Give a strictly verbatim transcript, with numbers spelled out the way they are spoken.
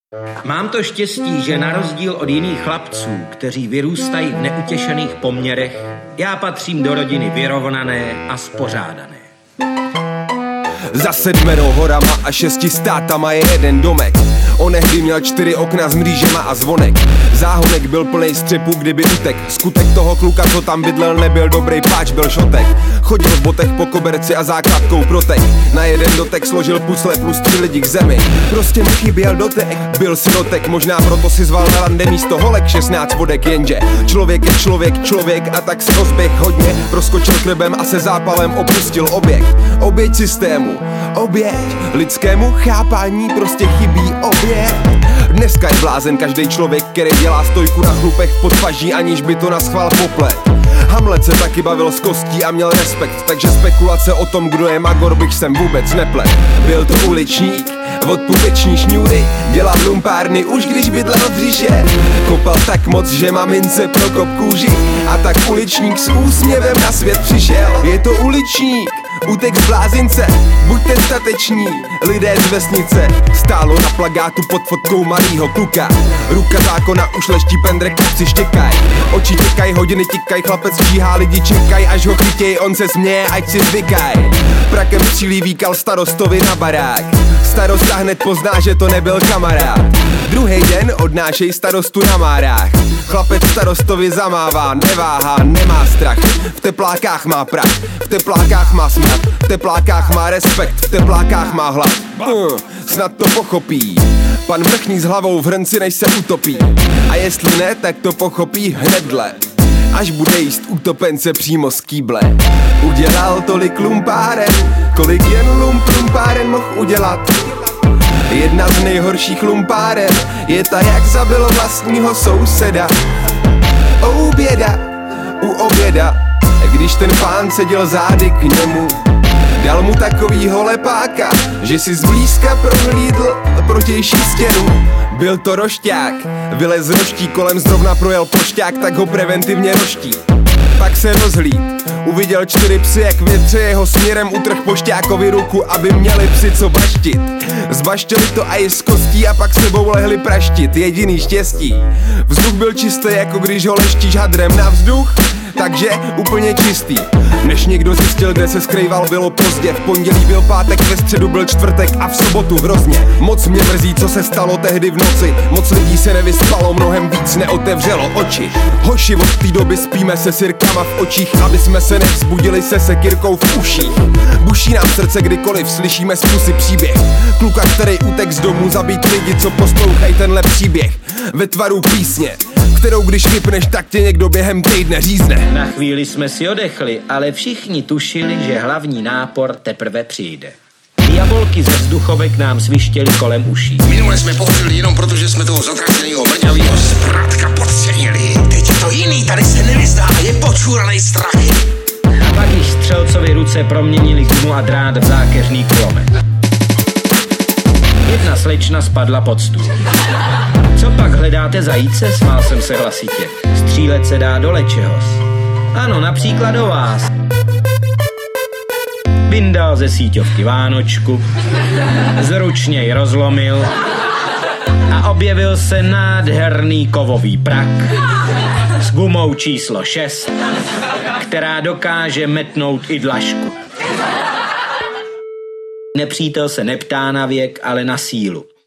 Mám to štěstí, že na rozdíl od jiných chlapců, kteří vyrůstají v neutěšených poměrech, já patřím do rodiny vyrovnané a spořádané. Za sedmero horama a šesti státama je jeden domek. Onehdy měl čtyři okna s mřížema a zvonek. Záhonek byl plnej střepů, kdyby utek. Skutek toho kluka, co tam bydlel, nebyl dobrý páč, byl šotek. Chodil v botech po koberci a základkou protek. Na jeden dotek složil pucle plus tři lidi k zemi. Prostě mu chyběl dotek, byl sirotek. Možná proto si zval na rande místo holek šestnáct vodek, jenže člověk je člověk, člověk a tak se rozběh hodně. Proskočil klebem a se zápalem opustil oběh. Oběť systému, oběť lidskému chápání prostě chybí oběť. Dneska je blázen každý člověk, který dělá stojku na chlupech v podpaží, aniž by to naschvál poplet. Hamlet se taky bavil s kostí a měl respekt, takže spekulace o tom, kdo je magor, bych sem vůbec neplet. Byl to uličník od pupeční šňůry, dělal lumpárny už když bydlel v říše. Kopal tak moc, že mamince prokop kůži, a tak uličník s úsměvem na svět přišel. Je to uličník, útek z blázince, buďte stateční, lidé z vesnice. Stálo na plagátu pod fotkou malýho kluka, ruka zákona už leští pendrek, kapci štěkaj. Oči těkaj, hodiny tikaj, chlapec číhá, lidi čekaj, až ho chytěj, on se směje, ať si zvykaj. Prakem střílí výkal starostovi na barák. Starosta hned pozná, že to nebyl kamarád. Druhý den odnášej starostu na márách. Chlapec starostovi zamává, neváhá, nemá strach. V teplákách má prach, v teplákách má smrad, v teplákách má respekt, v teplákách má hlad. uh, Snad to pochopí pan vrchní s hlavou v hrnci, než se utopí. A jestli ne, tak to pochopí hnedle, až bude jíst utopence přímo z kýble. Udělal tolik lumpáren, kolik jen lump lumpáren mohl udělat. Jedna z nejhorších lumpáren je ta, jak zabil vlastního souseda. Oh běda, u oběda, když ten pán seděl zády k němu, dal mu takovýho lepáka, že si zblízka prohlídl protější stěnu. Byl to rošťák, vylez z roští, kolem zrovna projel pošťák, tak ho preventivně roští. Pak se rozhlíd, uviděl čtyři psy, jak větře jeho směrem utrh pošťákovi ruku, aby měli psi co baštit. Zbaštili to a i z kostí a pak sebou lehli praštit, jediný štěstí. Vzduch byl čistý, jako když ho leštíš hadrem na vzduch, takže úplně čistý. Než někdo zjistil, kde se skrýval, bylo pozdě. V pondělí byl pátek, ve středu byl čtvrtek a v sobotu hrozně. Moc mě mrzí, co se stalo tehdy v noci. Moc lidí se nevyspalo, mnohem víc neotevřelo oči. Hoši, od té doby spíme se sirkama v očích, aby jsme se nevzbudili se sekyrkou v uších. Buší nám srdce, kdykoliv slyšíme z pusy příběh kluka, který utek z domu zabít lidi, co poslouchají tenhle příběh ve tvaru písně, kterou když vypneš, tak tě někdo během týdne řízne. Na chvíli jsme si odechli, ale všichni tušili, že hlavní nápor teprve přijde. Diabolky ze vzduchovek nám svištěly kolem uší. Minule jsme pohořili jenom proto, že jsme toho zatraceného mrňavýho zpratka podcenili. Teď je to jiný, tady se nevyzdá, je počúranej strachy. A pak již střelcovi ruce proměnili gumu a drát v zákeřný kulomet. Jedna slečna spadla pod stůl. Co pak hledáte zajíce? Smál jsem se hlasitě. Střílet se dá do lečehos. Ano, například do vás. Vyndal ze síťovky vánočku, zručně ji rozlomil a objevil se nádherný kovový prak s gumou číslo šest, která dokáže metnout i dlažku. Nepřítel se neptá na věk, ale na sílu.